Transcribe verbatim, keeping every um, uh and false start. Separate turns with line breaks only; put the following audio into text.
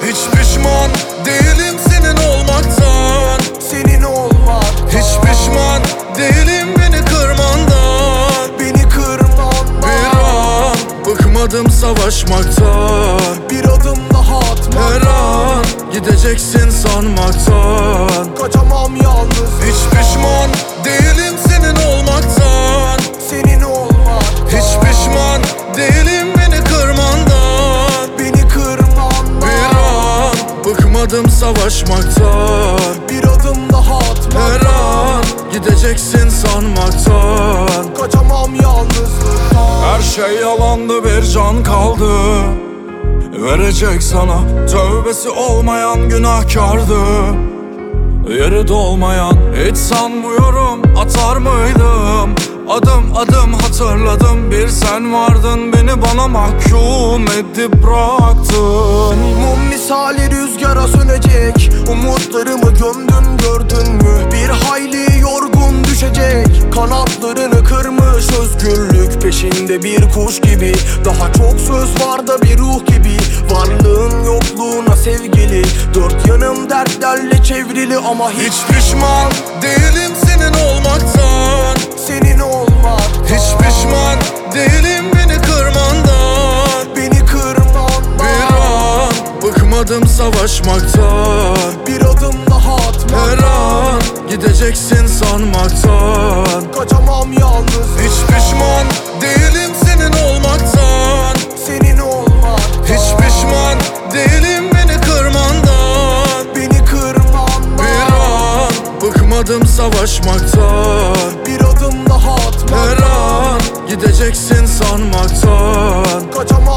Hiç pişman değilim senin olmaktan.
Senin olmaktan.
Hiç pişman değilim beni kırmandan.
Beni kırmandan.
Bir an bıkmadım savaşmaktan.
Bir adım daha atmadan.
Her an gideceksin sanmaktan.
Kaçamam yalnız.
Hiç pişman değilim senin olmaktan.
Senin olmaktan.
Hiç pişman değilim beni kırmandan.
Beni kırmandan.
Bir an bıkmadım savaşmaktan.
Bir adım daha atmadan.
Her an gideceksin sanmaktan.
Kaçamam yalnızlıktan.
Her şey yalandı, bir can kaldı verecek sana. Tövbesi olmayan günahkardı, yeri dolmayan. Hiç sanmıyorum atar mıydım. Adım adım hatırladım, bir sen vardın, beni bana mahkum edip bıraktın.
Mum misali rüzgara sönecek. Umutlarımı gömdün, gördün mü? Bir hayli yorgun düşecek. Kanatlarını kırmış özgürlük peşinde bir kuş gibi. Daha çok söz var da bir ruh gibi. Varlığın yokluğuna sevgili. Dört yanım dertlerle çevrili ama hiç
Hiç pişman değilim senin olmaktan.
senin olmak.
Hiç pişman değilim beni kırmandan.
Beni kırmandan.
Bir an bıkmadım savaşmaktan.
Bir adım daha atmadan.
Her an gideceksin sanmaktan.
Kaçamam yalnız.
Hiç pişman değilim senin olmaktan.
Senin olmak.
Hiç pişman değilim beni kırmandan.
Beni kırmandan.
Bir an bıkmadım savaşmaktan.
Bir adım daha atmadan.
Her an gideceksin sanmaktan.
Kaçamam